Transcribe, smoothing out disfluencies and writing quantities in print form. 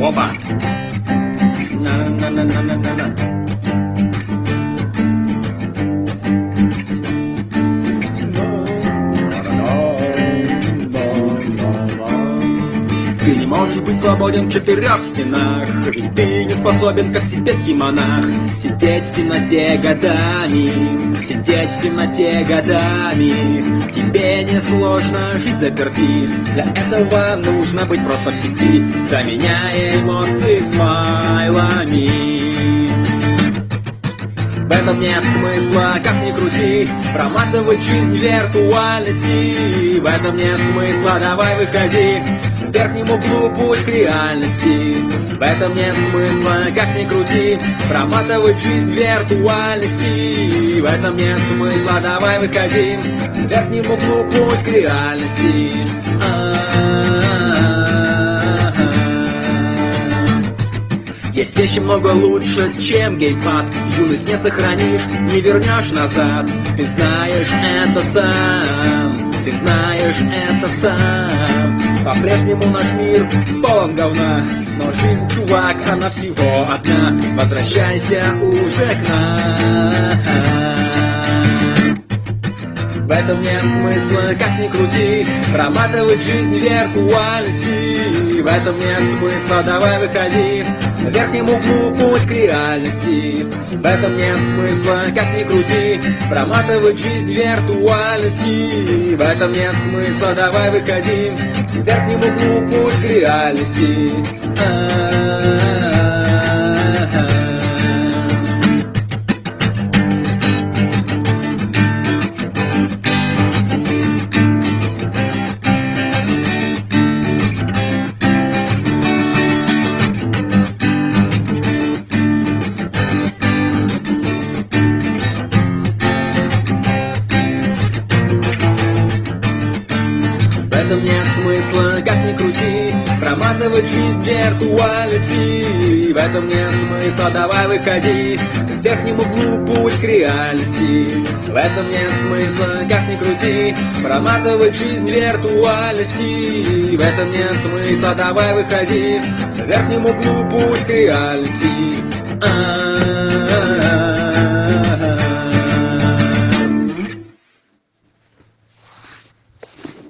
Опа! На-на-на-на-на-на-на. Ты не можешь быть свободен в четырех стенах, ведь ты не способен, как тибетский монах, сидеть в темноте годами, сидеть в темноте годами. Тебе не сложно жить заперти, для этого нужно быть просто в сети, заменяя эмоции смайлами. В этом нет смысла, как ни крути, проматывать жизнь в виртуальности. В этом нет смысла, давай выходи в верхнем углу, путь к реальности. В этом нет смысла, как ни крути, проматывать жизнь в виртуальности. В этом нет смысла, давай выходи в верхнем углу, путь к реальности. Есть вещи много лучше, чем геймпад. Юность не сохранишь, не вернешь назад. Ты знаешь это сам, ты знаешь это сам. По-прежнему наш мир полон говна, но жизнь, чувак, она всего одна. Возвращайся уже к нам. В этом нет смысла, как ни крути, проматывать жизнь в виртуальности. В этом нет смысла, давай выходи в верхнем углу, путь к реальности. В этом нет смысла, как ни крути, проматывать жизнь в виртуальности. В этом нет смысла, давай выходи в верхнем углу, путь к реальности. В этом нет смысла, как ни крути, проматывать жизнь в виртуальности. В этом нет смысла, давай выходи в верхнем углу, путь к реальности. В этом нет смысла, как ни крути, проматывать жизнь в виртуальности. В этом нет смысла, давай выходи в верхнем углу, путь к реальности.